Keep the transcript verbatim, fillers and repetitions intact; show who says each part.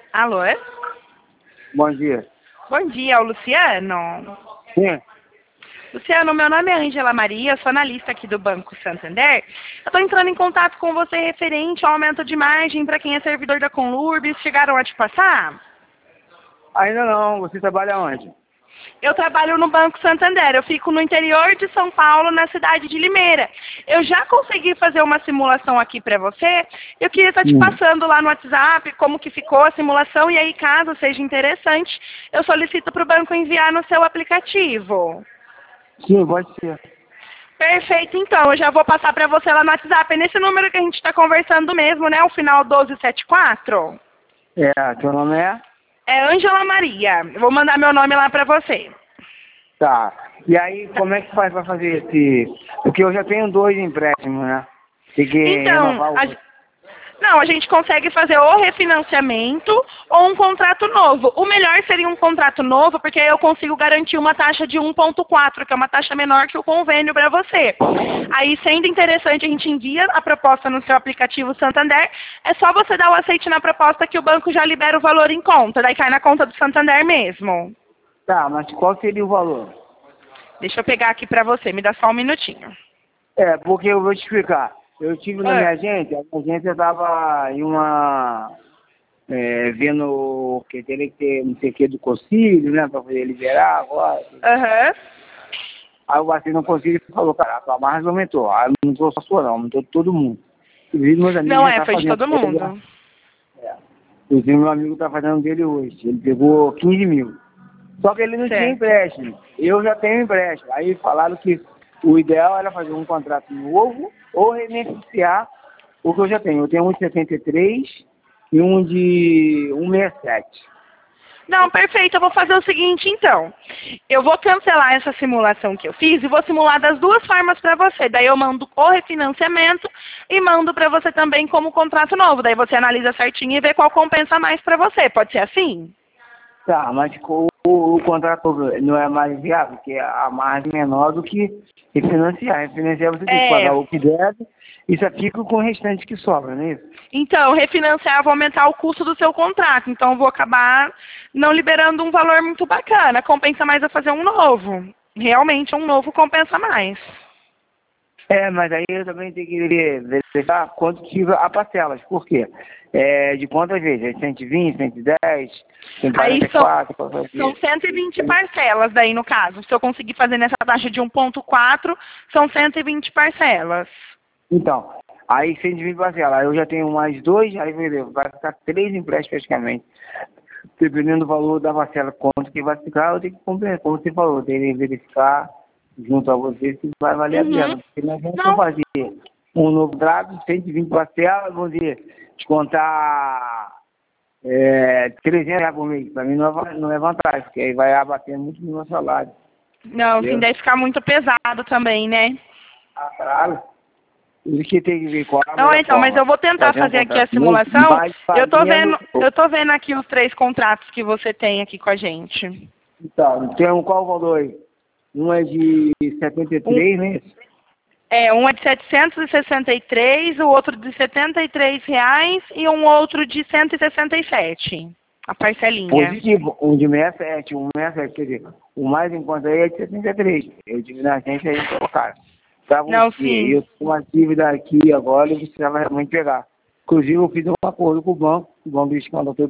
Speaker 1: Alô?
Speaker 2: Bom dia.
Speaker 1: Bom dia, é o Luciano?
Speaker 2: Sim.
Speaker 1: Luciano, meu nome é Ângela Maria, sou analista aqui do Banco Santander. Eu estou entrando em contato com você referente ao aumento de margem para quem é servidor da Conlurbis. Chegaram a te passar?
Speaker 2: Ainda não. Você trabalha onde?
Speaker 1: Eu trabalho no Banco Santander, eu fico no interior de São Paulo, na cidade de Limeira. Eu já consegui fazer uma simulação aqui para você. Eu queria estar te
Speaker 2: Hum.
Speaker 1: passando lá no WhatsApp como que ficou a simulação e aí, caso seja interessante, eu solicito para o banco enviar no seu aplicativo.
Speaker 2: Sim, pode ser.
Speaker 1: Perfeito, então. Eu já vou passar para você lá no WhatsApp. É nesse número que a gente está conversando mesmo, né? O final doze setenta e quatro.
Speaker 2: É, teu nome é?
Speaker 1: É Ângela Maria. Eu vou mandar meu nome lá para você.
Speaker 2: Tá. E aí, como é que faz pra fazer esse... Porque eu já tenho dois empréstimos, né? Tem que
Speaker 1: Então,
Speaker 2: renovar o...
Speaker 1: a... não, a gente consegue fazer ou refinanciamento ou um contrato novo. O melhor seria um contrato novo, porque aí eu consigo garantir uma taxa de um ponto quatro, que é uma taxa menor que o convênio para você. Aí, sendo interessante, a gente envia a proposta no seu aplicativo Santander. É só você dar o aceite na proposta que o banco já libera o valor em conta. Daí cai na conta do Santander mesmo.
Speaker 2: Tá, mas qual seria o valor?
Speaker 1: Deixa eu pegar aqui para você, me dá só um minutinho.
Speaker 2: É, porque eu vou te explicar. Eu tive na
Speaker 1: Ah.
Speaker 2: minha agência, a minha agência estava em uma... É, vendo que teria que ter não sei o que do concílio, né? Pra poder liberar agora.
Speaker 1: Aham.
Speaker 2: Aí o Bacen não conseguiu e falou, cara, a tua margem aumentou. Aí não aumentou só sua, não, aumentou de todo mundo. Inclusive, meus amigos
Speaker 1: Não
Speaker 2: já
Speaker 1: é,
Speaker 2: tá
Speaker 1: foi de
Speaker 2: fazendo
Speaker 1: todo mundo.
Speaker 2: É. Inclusive, meu amigo tá fazendo dele hoje. Ele pegou quinze mil. Só que ele não tinha
Speaker 1: Certo.
Speaker 2: empréstimo. Eu já tenho empréstimo. Aí falaram que o ideal era fazer um contrato novo ou renegociar o que eu já tenho. Eu tenho um de setenta e três e um de cento e sessenta e sete.
Speaker 1: Não, perfeito. Eu vou fazer o seguinte, então. Eu vou cancelar essa simulação que eu fiz e vou simular das duas formas para você. Daí eu mando o refinanciamento e mando para você também como contrato novo. Daí você analisa certinho e vê qual compensa mais para você. Pode ser assim?
Speaker 2: Tá, mas o, o, o contrato não é mais viável, porque a margem é menor do que refinanciar. Refinanciar você tem que
Speaker 1: É.
Speaker 2: pagar o que deve e só fica com o restante que sobra, não é isso?
Speaker 1: Então, refinanciar, eu vou aumentar o custo do seu contrato. Então, eu vou acabar não liberando um valor muito bacana. Compensa mais eu fazer um novo. Realmente, um novo compensa mais.
Speaker 2: É, mas aí eu também tenho que verificar quanto tira a parcelas. Por quê? É, de quantas vezes? É cento e vinte, cento e dez,
Speaker 1: Aí
Speaker 2: cento e quarenta e
Speaker 1: são,
Speaker 2: quatro?
Speaker 1: são cento e vinte parcelas daí, no caso. Se eu conseguir fazer nessa taxa de um ponto quatro, são cento e vinte parcelas.
Speaker 2: Então, aí cento e vinte parcelas. Aí eu já tenho mais dois, aí vai ficar três empréstimos praticamente. Dependendo do valor da parcela, quanto que vai ficar, eu tenho que comprar. Como você falou, eu tenho que verificar junto a você se vai valer
Speaker 1: Uhum.
Speaker 2: a pena. Porque não adianta eu
Speaker 1: Não,
Speaker 2: fazer um novo draft, cento e vinte parcelas, vamos dizer, descontar é, trezentos reais por mês. Para mim não é, não é vantagem, porque aí vai abater muito no meu salário.
Speaker 1: não, sim,
Speaker 2: Entendeu?
Speaker 1: deve ficar muito pesado também, né?
Speaker 2: Ah, claro. Isso que tem que ver qual é a
Speaker 1: Não,
Speaker 2: melhor
Speaker 1: então, mas
Speaker 2: forma.
Speaker 1: eu vou tentar
Speaker 2: Fazer um
Speaker 1: fazer aqui a
Speaker 2: contrato novo,
Speaker 1: simulação.
Speaker 2: mas
Speaker 1: Eu tô vendo,
Speaker 2: fazendo...
Speaker 1: eu tô vendo aqui os três contratos que você tem aqui com a gente.
Speaker 2: Então, tem um qual valor aí? Um é de setenta e três,
Speaker 1: Um,
Speaker 2: né?
Speaker 1: é, um é de setecentos e sessenta e três, o outro de setenta e três reais e um outro de cento e sessenta e sete. A parcelinha.
Speaker 2: Positivo. Um de sessenta e sete, um de sessenta e sete, quer dizer, o mais em conta aí é de setenta e três. Eu tive na agência aí colocar. Pra
Speaker 1: Não,
Speaker 2: você,
Speaker 1: sim.
Speaker 2: eu tenho uma dívida aqui agora e precisava realmente pegar. Inclusive, eu fiz um acordo com o banco, o banco disse que mandou todo